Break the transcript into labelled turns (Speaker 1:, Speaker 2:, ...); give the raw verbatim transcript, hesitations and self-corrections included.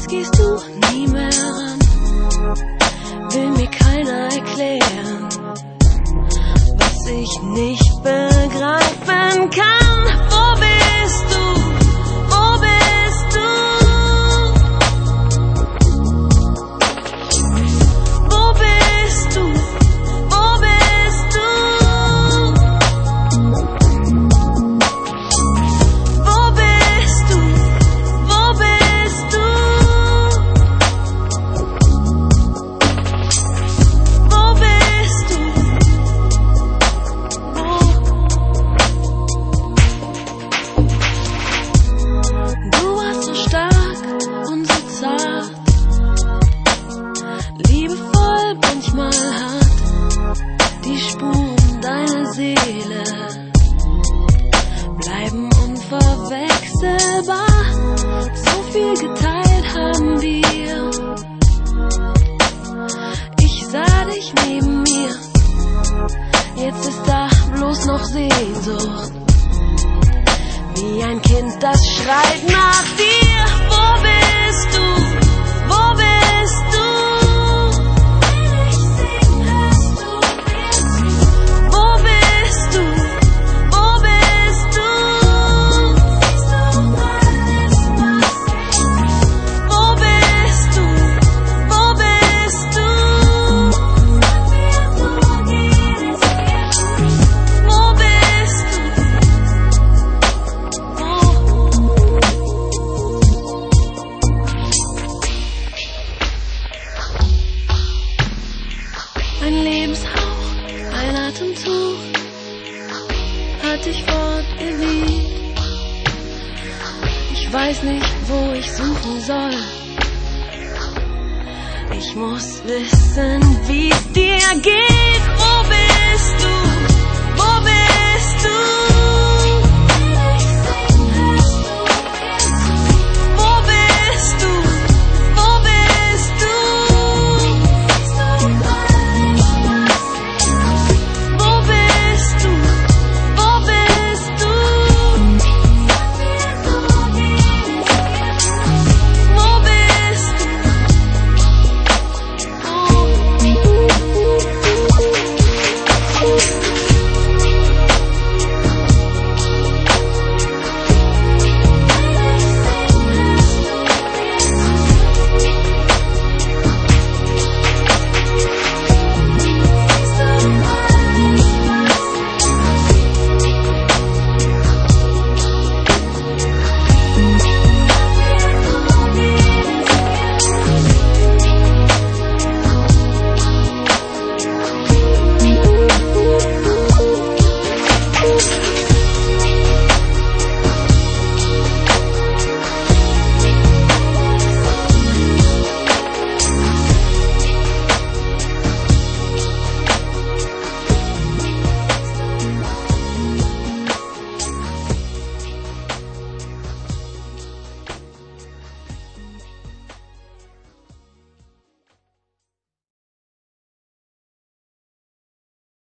Speaker 1: Jetzt gehst du nie mehr ran, will mir keiner erklären, was ich nicht begreifen kann. Wo bist du? Wo bist du? Wo bist du? Wo bist du? Wo bist du? Wo bist du? Wo bist du? Du warst so stark und so zart, liebevoll, manchmal hart. Die Spuren deiner Seele bleiben unverwechselbar. So viel geteilt haben wir. Ich sah dich neben mir, jetzt ist da bloß noch Sehnsucht. Wie ein Kind, das schreit nach dir. Wo bist du? Wo bist du? Wo bist du? Wo bist du? Wo bist du? Wo bist du? Wo bist du? Ein Lebenshauch, ein Atemzug hat dich fortgeweht. Ich weiß nicht, wo ich suchen soll. Ich muss wissen, wie's dir geht. Wo bist du?